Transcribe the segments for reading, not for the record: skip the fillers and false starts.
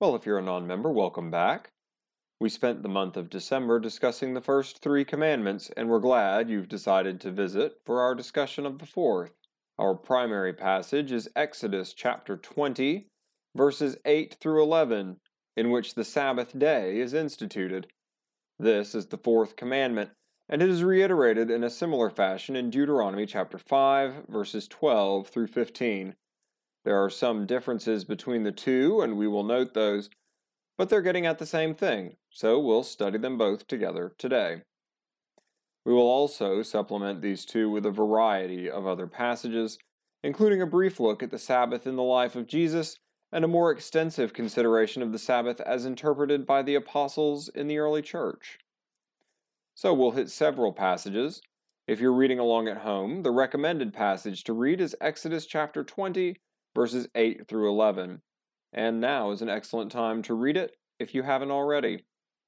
Well, if you're a non-member, welcome back. We spent the month of December discussing the first three commandments, and we're glad you've decided to visit for our discussion of the fourth. Our primary passage is Exodus chapter 20, verses 8 through 11, in which the Sabbath day is instituted. This is the fourth commandment, and it is reiterated in a similar fashion in Deuteronomy chapter 5, verses 12 through 15. There are some differences between the two, and we will note those, but they're getting at the same thing, so we'll study them both together today. We will also supplement these two with a variety of other passages, including a brief look at the Sabbath in the life of Jesus and a more extensive consideration of the Sabbath as interpreted by the apostles in the early church. So we'll hit several passages. If you're reading along at home, the recommended passage to read is Exodus chapter 20, verses 8 through 11. And now is an excellent time to read it if you haven't already.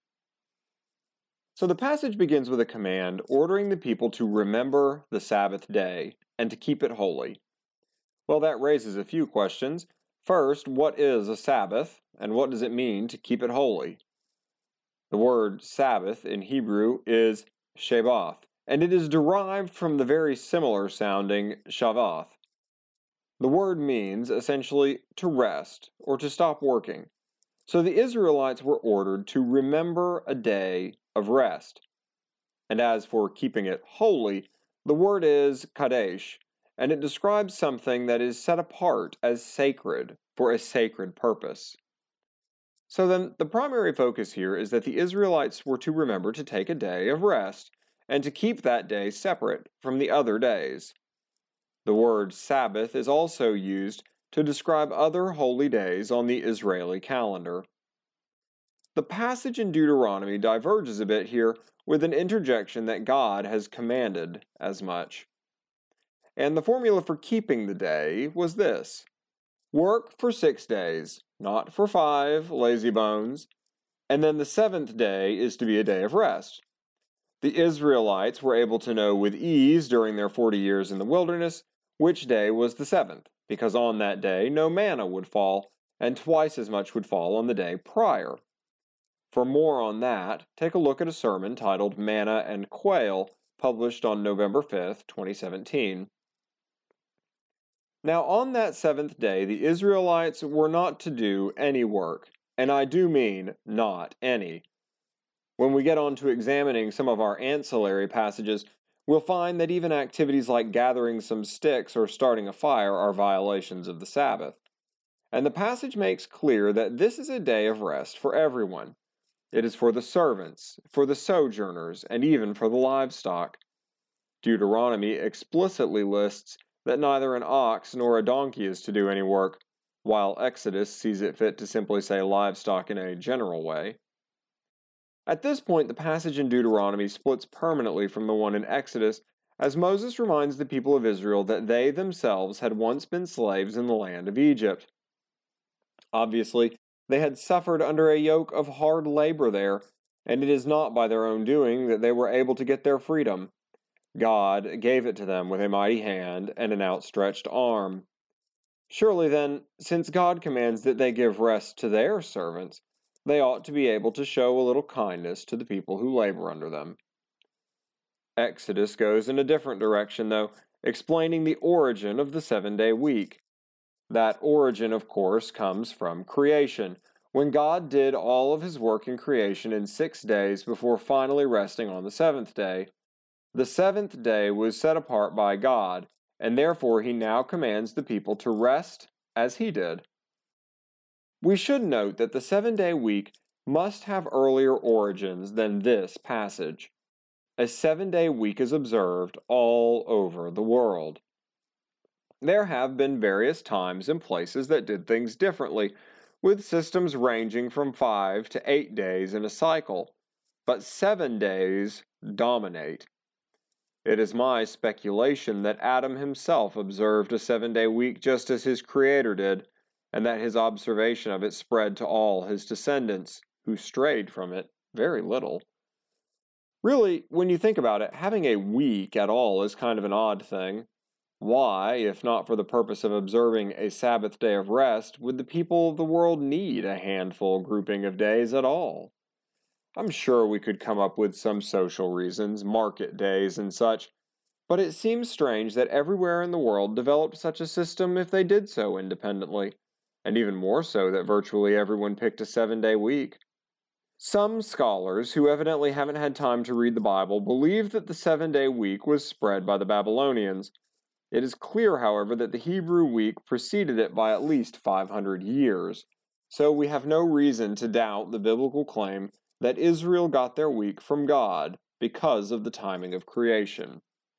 So the passage begins with a command ordering the people to remember the Sabbath day and to keep it holy. Well, that raises a few questions. First, what is a Sabbath, and what does it mean to keep it holy? The word Sabbath in Hebrew is Shabbath, and it is derived from the very similar sounding Shabbath. The word means, essentially, to rest or to stop working. So the Israelites were ordered to remember a day of rest. And as for keeping it holy, the word is kadesh, and it describes something that is set apart as sacred for a sacred purpose. So then, the primary focus here is that the Israelites were to remember to take a day of rest and to keep that day separate from the other days. The word Sabbath is also used to describe other holy days on the Israeli calendar. The passage in Deuteronomy diverges a bit here with an interjection that God has commanded as much. And the formula for keeping the day was this: work for 6 days, not for 5, lazy bones, and then the seventh day is to be a day of rest. The Israelites were able to know with ease during their 40 years in the wilderness which day was the seventh, because on that day no manna would fall, and twice as much would fall on the day prior. For more on that, take a look at a sermon titled Manna and Quail, published on November 5th, 2017. Now on that seventh day, the Israelites were not to do any work, and I do mean not any. When we get on to examining some of our ancillary passages, we'll find that even activities like gathering some sticks or starting a fire are violations of the Sabbath. And the passage makes clear that this is a day of rest for everyone. It is for the servants, for the sojourners, and even for the livestock. Deuteronomy explicitly lists that neither an ox nor a donkey is to do any work, while Exodus sees it fit to simply say livestock in a general way. At this point, the passage in Deuteronomy splits permanently from the one in Exodus, as Moses reminds the people of Israel that they themselves had once been slaves in the land of Egypt. Obviously, they had suffered under a yoke of hard labor there, and it is not by their own doing that they were able to get their freedom. God gave it to them with a mighty hand and an outstretched arm. Surely then, since God commands that they give rest to their servants, they ought to be able to show a little kindness to the people who labor under them. Exodus goes in a different direction, though, explaining the origin of the 7-day week. That origin, of course, comes from creation, when God did all of his work in creation in 6 days before finally resting on the 7th day. The 7th day was set apart by God, and therefore he now commands the people to rest as he did. We should note that the 7-day week must have earlier origins than this passage. A 7-day week is observed all over the world. There have been various times and places that did things differently, with systems ranging from 5 to 8 days in a cycle, but 7 days dominate. It is my speculation that Adam himself observed a 7-day week just as his Creator did, and that his observation of it spread to all his descendants, who strayed from it very little. Really, when you think about it, having a week at all is kind of an odd thing. Why, if not for the purpose of observing a Sabbath day of rest, would the people of the world need a handful grouping of days at all? I'm sure we could come up with some social reasons, market days and such, but it seems strange that everywhere in the world developed such a system if they did so independently, and even more so that virtually everyone picked a 7-day week. Some scholars, who evidently haven't had time to read the Bible, believe that the 7-day week was spread by the Babylonians. It is clear, however, that the Hebrew week preceded it by at least 500 years, so we have no reason to doubt the biblical claim that Israel got their week from God because of the timing of creation.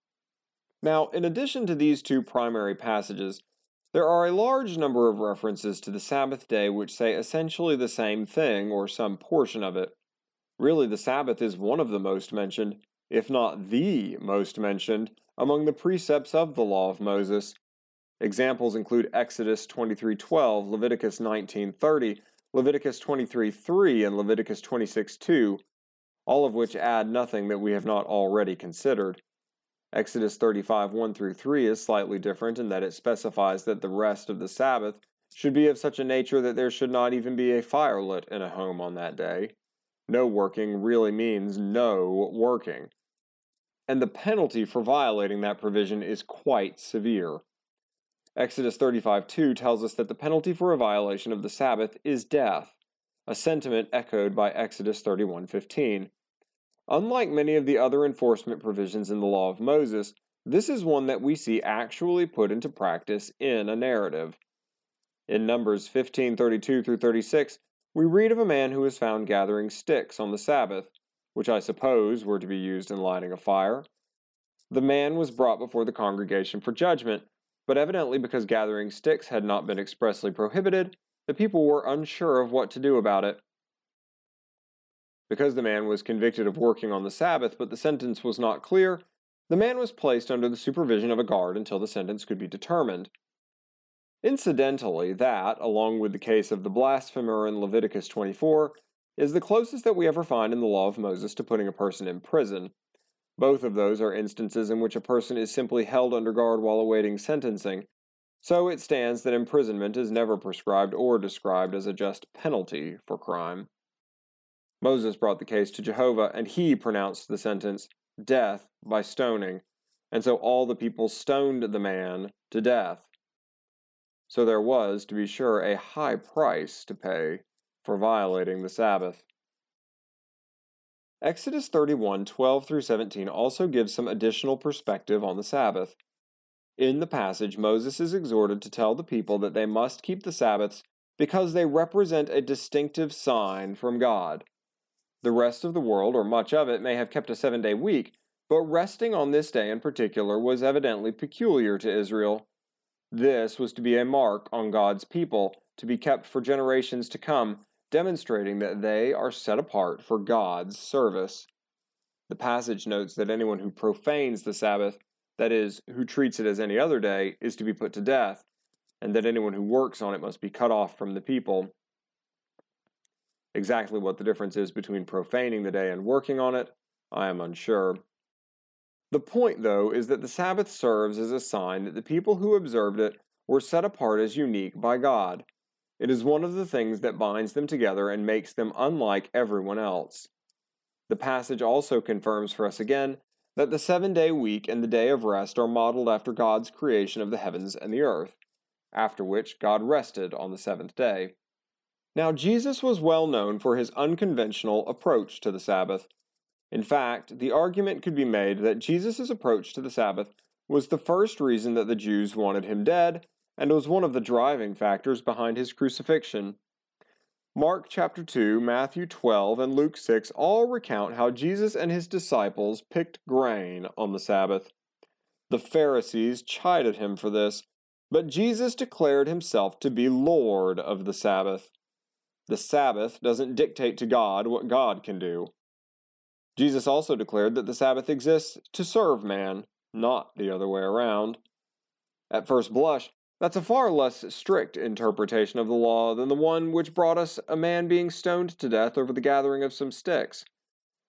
Now, in addition to these two primary passages, there are a large number of references to the Sabbath day which say essentially the same thing or some portion of it. Really, the Sabbath is one of the most mentioned, if not the most mentioned, among the precepts of the Law of Moses. Examples include Exodus 23:12, Leviticus 19:30, Leviticus 23:3, and Leviticus 26:2, all of which add nothing that we have not already considered. Exodus 35:1-3 is slightly different in that it specifies that the rest of the Sabbath should be of such a nature that there should not even be a fire lit in a home on that day. No working really means no working. And the penalty for violating that provision is quite severe. Exodus 35:2 tells us that the penalty for a violation of the Sabbath is death, a sentiment echoed by Exodus 31:15. Unlike many of the other enforcement provisions in the Law of Moses, this is one that we see actually put into practice in a narrative. In Numbers 15:32-36, we read of a man who was found gathering sticks on the Sabbath, which I suppose were to be used in lighting a fire. The man was brought before the congregation for judgment, but evidently because gathering sticks had not been expressly prohibited, the people were unsure of what to do about it. Because the man was convicted of working on the Sabbath, but the sentence was not clear, the man was placed under the supervision of a guard until the sentence could be determined. Incidentally, that, along with the case of the blasphemer in Leviticus 24, is the closest that we ever find in the Law of Moses to putting a person in prison. Both of those are instances in which a person is simply held under guard while awaiting sentencing, so it stands that imprisonment is never prescribed or described as a just penalty for crime. Moses brought the case to Jehovah, and he pronounced the sentence, death by stoning, and so all the people stoned the man to death. So there was, to be sure, a high price to pay for violating the Sabbath. Exodus 31:12-17 also gives some additional perspective on the Sabbath. In the passage, Moses is exhorted to tell the people that they must keep the Sabbaths because they represent a distinctive sign from God. The rest of the world, or much of it, may have kept a 7-day week, but resting on this day in particular was evidently peculiar to Israel. This was to be a mark on God's people, to be kept for generations to come, demonstrating that they are set apart for God's service. The passage notes that anyone who profanes the Sabbath, that is, who treats it as any other day, is to be put to death, and that anyone who works on it must be cut off from the people. Exactly what the difference is between profaning the day and working on it, I am unsure. The point, though, is that the Sabbath serves as a sign that the people who observed it were set apart as unique by God. It is one of the things that binds them together and makes them unlike everyone else. The passage also confirms for us again that the 7-day week and the day of rest are modeled after God's creation of the heavens and the earth, after which God rested on the 7th day. Now, Jesus was well known for his unconventional approach to the Sabbath. In fact, the argument could be made that Jesus' approach to the Sabbath was the first reason that the Jews wanted him dead, and was one of the driving factors behind his crucifixion. Mark chapter 2, Matthew 12, and Luke 6 all recount how Jesus and his disciples picked grain on the Sabbath. The Pharisees chided him for this, but Jesus declared himself to be Lord of the Sabbath. The Sabbath doesn't dictate to God what God can do. Jesus also declared that the Sabbath exists to serve man, not the other way around. At first blush, that's a far less strict interpretation of the law than the one which brought us a man being stoned to death over the gathering of some sticks.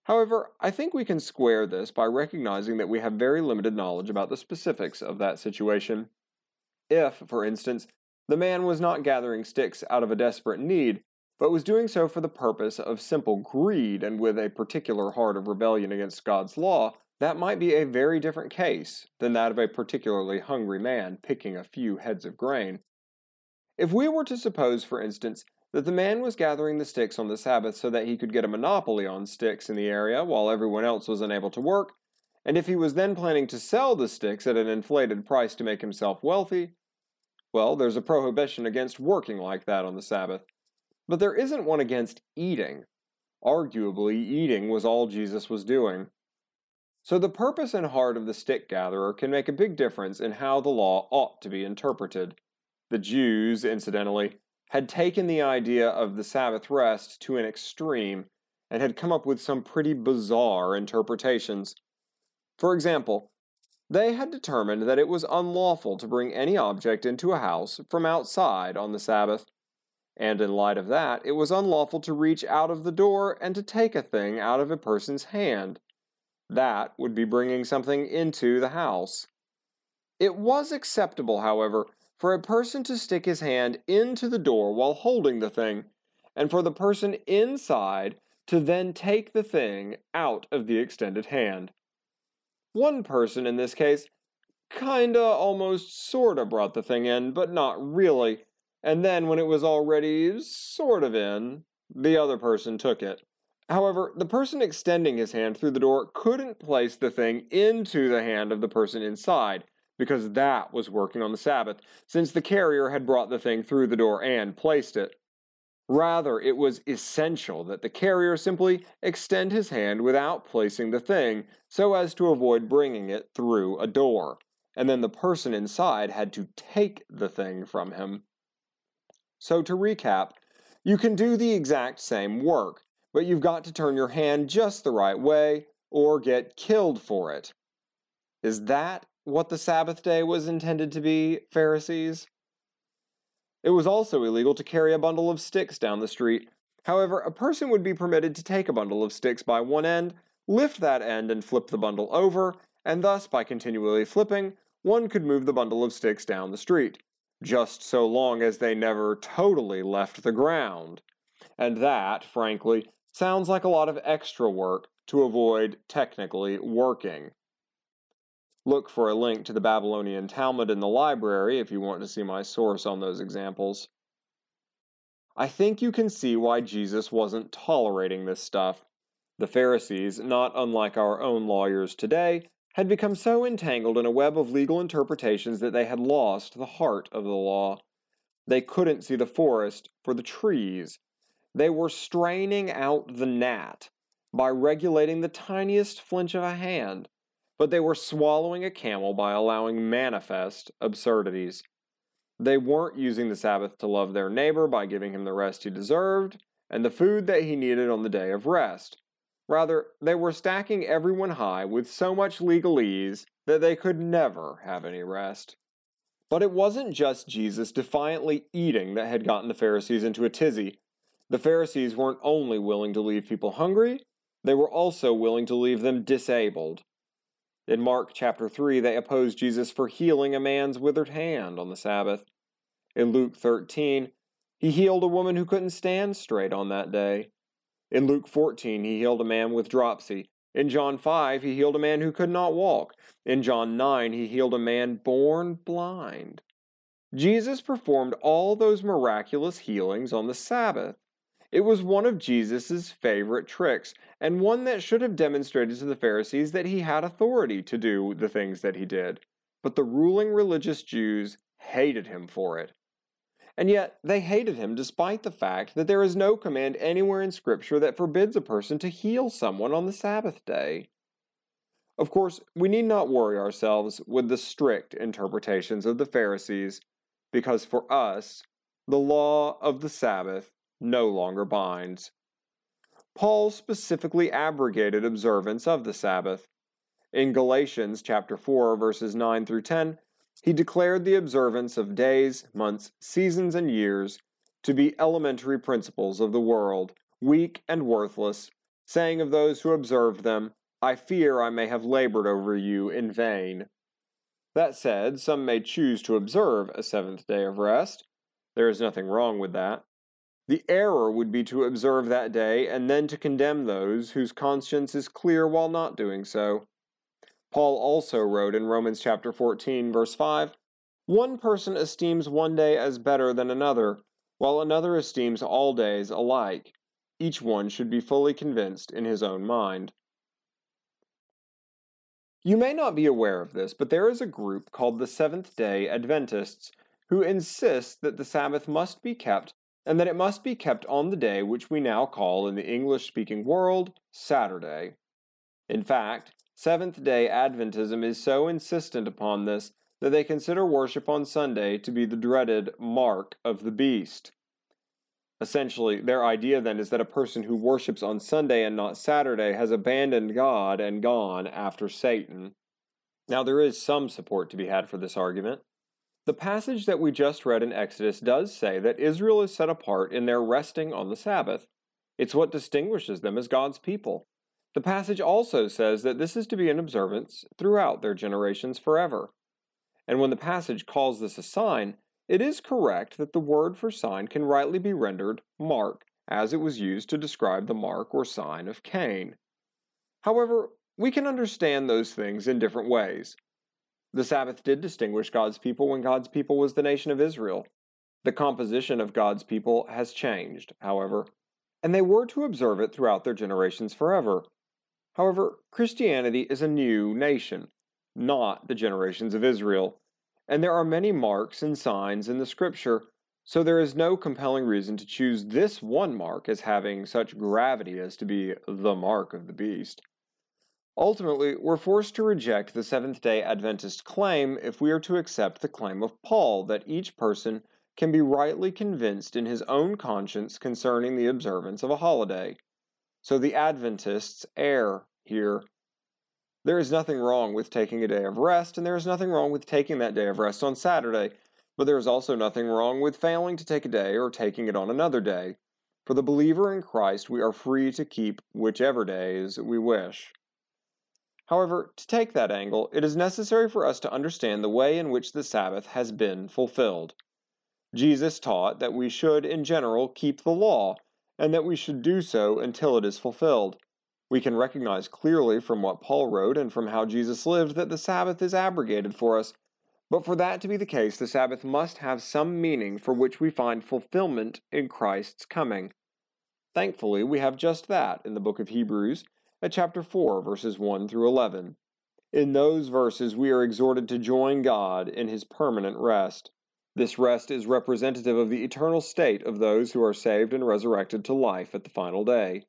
However, I think we can square this by recognizing that we have very limited knowledge about the specifics of that situation. If, for instance, the man was not gathering sticks out of a desperate need, but was doing so for the purpose of simple greed and with a particular heart of rebellion against God's law, that might be a very different case than that of a particularly hungry man picking a few heads of grain. If we were to suppose, for instance, that the man was gathering the sticks on the Sabbath so that he could get a monopoly on sticks in the area while everyone else was unable to work, and if he was then planning to sell the sticks at an inflated price to make himself wealthy, well, there's a prohibition against working like that on the Sabbath. But there isn't one against eating. Arguably, eating was all Jesus was doing. So the purpose and heart of the stick gatherer can make a big difference in how the law ought to be interpreted. The Jews, incidentally, had taken the idea of the Sabbath rest to an extreme and had come up with some pretty bizarre interpretations. For example, they had determined that it was unlawful to bring any object into a house from outside on the Sabbath, and in light of that, it was unlawful to reach out of the door and to take a thing out of a person's hand. That would be bringing something into the house. It was acceptable, however, for a person to stick his hand into the door while holding the thing, and for the person inside to then take the thing out of the extended hand. One person in this case kinda almost sorta brought the thing in, but not really, and then when it was already sort of in, the other person took it. However, the person extending his hand through the door couldn't place the thing into the hand of the person inside, because that was working on the Sabbath, since the carrier had brought the thing through the door and placed it. Rather, it was essential that the carrier simply extend his hand without placing the thing, so as to avoid bringing it through a door, and then the person inside had to take the thing from him. So to recap, you can do the exact same work, but you've got to turn your hand just the right way, or get killed for it. Is that what the Sabbath day was intended to be, Pharisees? It was also illegal to carry a bundle of sticks down the street. However, a person would be permitted to take a bundle of sticks by one end, lift that end and flip the bundle over, and thus, by continually flipping, one could move the bundle of sticks down the street, just so long as they never totally left the ground. And that, frankly, sounds like a lot of extra work to avoid technically working. Look for a link to the Babylonian Talmud in the library if you want to see my source on those examples. I think you can see why Jesus wasn't tolerating this stuff. The Pharisees, not unlike our own lawyers today, had become so entangled in a web of legal interpretations that they had lost the heart of the law. They couldn't see the forest for the trees. They were straining out the gnat by regulating the tiniest flinch of a hand, but they were swallowing a camel by allowing manifest absurdities. They weren't using the Sabbath to love their neighbor by giving him the rest he deserved and the food that he needed on the day of rest. Rather, they were stacking everyone high with so much legalese that they could never have any rest. But it wasn't just Jesus defiantly eating that had gotten the Pharisees into a tizzy. The Pharisees weren't only willing to leave people hungry, they were also willing to leave them disabled. In Mark chapter 3, they opposed Jesus for healing a man's withered hand on the Sabbath. In Luke 13, he healed a woman who couldn't stand straight on that day. In Luke 14, he healed a man with dropsy. In John 5, he healed a man who could not walk. In John 9, he healed a man born blind. Jesus performed all those miraculous healings on the Sabbath. It was one of Jesus' favorite tricks, and one that should have demonstrated to the Pharisees that he had authority to do the things that he did. But the ruling religious Jews hated him for it. And yet, they hated him despite the fact that there is no command anywhere in Scripture that forbids a person to heal someone on the Sabbath day. Of course, we need not worry ourselves with the strict interpretations of the Pharisees, because for us, the law of the Sabbath no longer binds. Paul specifically abrogated observance of the Sabbath. In Galatians chapter 4, verses 9 through 10, he declared the observance of days, months, seasons, and years to be elementary principles of the world, weak and worthless, saying of those who observed them, I fear I may have labored over you in vain. That said, some may choose to observe a seventh day of rest. There is nothing wrong with that. The error would be to observe that day and then to condemn those whose conscience is clear while not doing so. Paul also wrote in Romans chapter 14, verse 5, One person esteems one day as better than another, while another esteems all days alike. Each one should be fully convinced in his own mind. You may not be aware of this, but there is a group called the Seventh-day Adventists who insist that the Sabbath must be kept and that it must be kept on the day which we now call in the English-speaking world Saturday. In fact, Seventh-day Adventism is so insistent upon this that they consider worship on Sunday to be the dreaded mark of the beast. Essentially, their idea then is that a person who worships on Sunday and not Saturday has abandoned God and gone after Satan. Now, there is some support to be had for this argument. The passage that we just read in Exodus does say that Israel is set apart in their resting on the Sabbath. It's what distinguishes them as God's people. The passage also says that this is to be an observance throughout their generations forever. And when the passage calls this a sign, it is correct that the word for sign can rightly be rendered mark, as it was used to describe the mark or sign of Cain. However, we can understand those things in different ways. The Sabbath did distinguish God's people when God's people was the nation of Israel. The composition of God's people has changed, however, and they were to observe it throughout their generations forever. However, Christianity is a new nation, not the generations of Israel, and there are many marks and signs in the Scripture, so there is no compelling reason to choose this one mark as having such gravity as to be the mark of the beast. Ultimately, we're forced to reject the Seventh-day Adventist claim if we are to accept the claim of Paul that each person can be rightly convinced in his own conscience concerning the observance of a holiday. So the Adventists err here. There is nothing wrong with taking a day of rest, and there is nothing wrong with taking that day of rest on Saturday, but there is also nothing wrong with failing to take a day or taking it on another day. For the believer in Christ, we are free to keep whichever days we wish. However, to take that angle, it is necessary for us to understand the way in which the Sabbath has been fulfilled. Jesus taught that we should, in general, keep the law, and that we should do so until it is fulfilled. We can recognize clearly from what Paul wrote and from how Jesus lived that the Sabbath is abrogated for us. But for that to be the case, the Sabbath must have some meaning for which we find fulfillment in Christ's coming. Thankfully, we have just that in the book of Hebrews, at chapter 4, verses 1 through 11. In those verses, we are exhorted to join God in his permanent rest. This rest is representative of the eternal state of those who are saved and resurrected to life at the final day.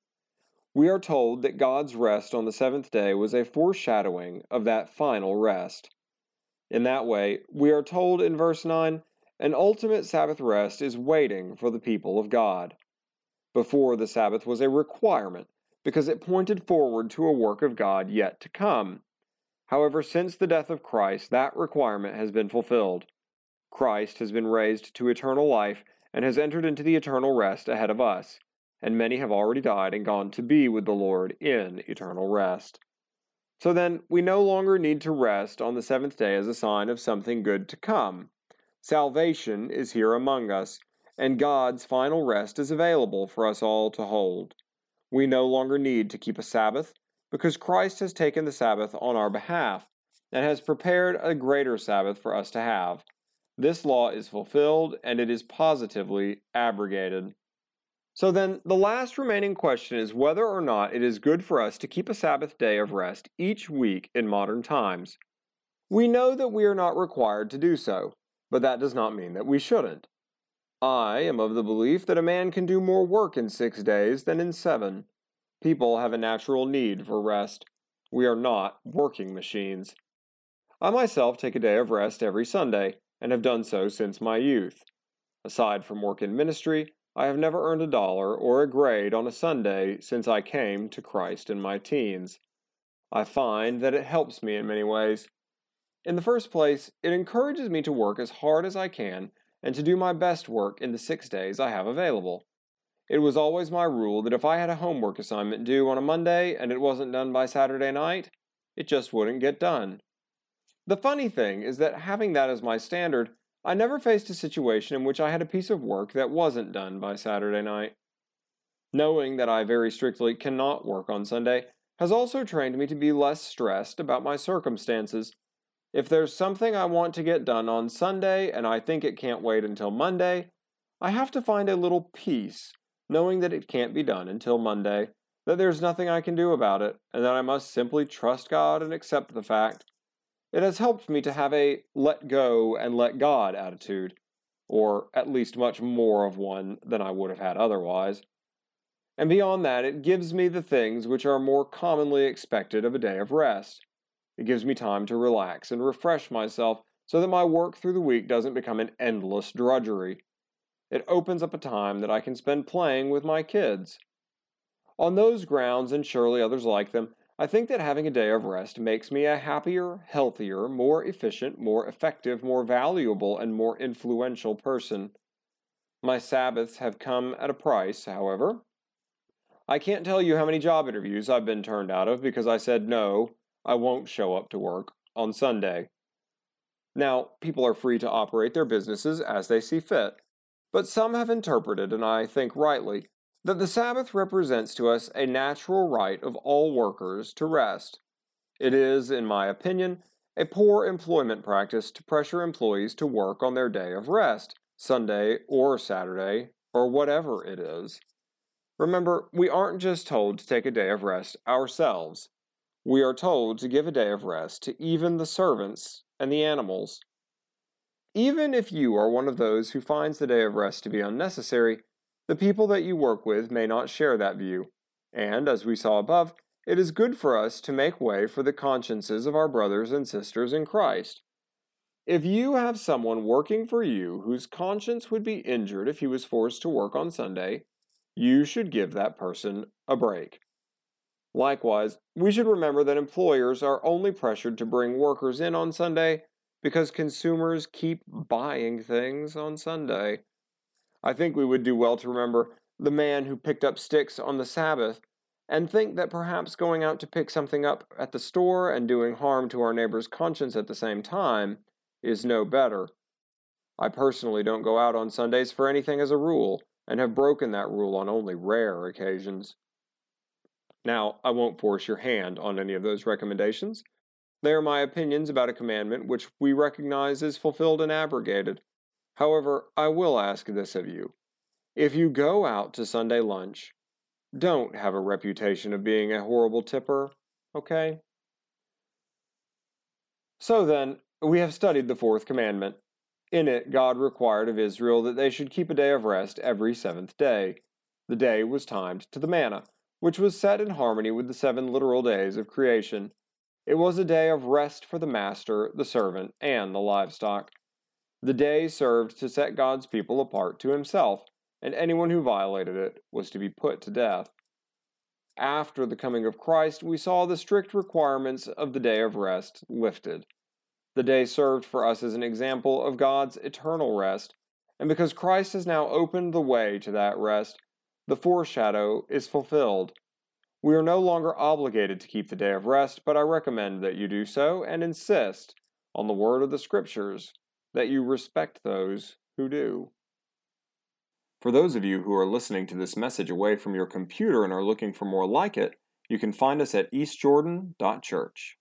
We are told that God's rest on the seventh day was a foreshadowing of that final rest. In that way, we are told in verse 9, an ultimate Sabbath rest is waiting for the people of God. Before, the Sabbath was a requirement because it pointed forward to a work of God yet to come. However, since the death of Christ, that requirement has been fulfilled. Christ has been raised to eternal life and has entered into the eternal rest ahead of us, and many have already died and gone to be with the Lord in eternal rest. So then, we no longer need to rest on the seventh day as a sign of something good to come. Salvation is here among us, and God's final rest is available for us all to hold. We no longer need to keep a Sabbath, because Christ has taken the Sabbath on our behalf, and has prepared a greater Sabbath for us to have. This law is fulfilled, and it is positively abrogated. So then, the last remaining question is whether or not it is good for us to keep a Sabbath day of rest each week in modern times. We know that we are not required to do so, but that does not mean that we shouldn't. I am of the belief that a man can do more work in 6 days than in 7. People have a natural need for rest. We are not working machines. I myself take a day of rest every Sunday, and have done so since my youth. Aside from work in ministry, I have never earned $1 or a grade on a Sunday since I came to Christ in my teens. I find that it helps me in many ways. In the first place, it encourages me to work as hard as I can and to do my best work in the 6 days I have available. It was always my rule that if I had a homework assignment due on a Monday and it wasn't done by Saturday night, it just wouldn't get done. The funny thing is that having that as my standard, I never faced a situation in which I had a piece of work that wasn't done by Saturday night. Knowing that I very strictly cannot work on Sunday has also trained me to be less stressed about my circumstances. If there's something I want to get done on Sunday and I think it can't wait until Monday, I have to find a little peace, knowing that it can't be done until Monday, that there's nothing I can do about it, and that I must simply trust God and accept the fact. It has helped me to have a let go and let God attitude, or at least much more of one than I would have had otherwise. And beyond that, it gives me the things which are more commonly expected of a day of rest. It gives me time to relax and refresh myself so that my work through the week doesn't become an endless drudgery. It opens up a time that I can spend playing with my kids. On those grounds, and surely others like them, I think that having a day of rest makes me a happier, healthier, more efficient, more effective, more valuable, and more influential person. My Sabbaths have come at a price, however. I can't tell you how many job interviews I've been turned out of because I said no, I won't show up to work on Sunday. Now, people are free to operate their businesses as they see fit, but some have interpreted, and I think rightly, that the Sabbath represents to us a natural right of all workers to rest. It is, in my opinion, a poor employment practice to pressure employees to work on their day of rest, Sunday or Saturday, or whatever it is. Remember, we aren't just told to take a day of rest ourselves. We are told to give a day of rest to even the servants and the animals. Even if you are one of those who finds the day of rest to be unnecessary, the people that you work with may not share that view, and, as we saw above, it is good for us to make way for the consciences of our brothers and sisters in Christ. If you have someone working for you whose conscience would be injured if he was forced to work on Sunday, you should give that person a break. Likewise, we should remember that employers are only pressured to bring workers in on Sunday because consumers keep buying things on Sunday. I think we would do well to remember the man who picked up sticks on the Sabbath and think that perhaps going out to pick something up at the store and doing harm to our neighbor's conscience at the same time is no better. I personally don't go out on Sundays for anything as a rule, and have broken that rule on only rare occasions. Now, I won't force your hand on any of those recommendations. They are my opinions about a commandment which we recognize is fulfilled and abrogated. However, I will ask this of you. If you go out to Sunday lunch, don't have a reputation of being a horrible tipper, okay? So then, we have studied the fourth commandment. In it, God required of Israel that they should keep a day of rest every seventh day. The day was timed to the manna, which was set in harmony with the 7 literal days of creation. It was a day of rest for the master, the servant, and the livestock. The day served to set God's people apart to himself, and anyone who violated it was to be put to death. After the coming of Christ, we saw the strict requirements of the day of rest lifted. The day served for us as an example of God's eternal rest, and because Christ has now opened the way to that rest, the foreshadow is fulfilled. We are no longer obligated to keep the day of rest, but I recommend that you do so and insist on the word of the Scriptures, that you respect those who do. For those of you who are listening to this message away from your computer and are looking for more like it, you can find us at eastjordan.church.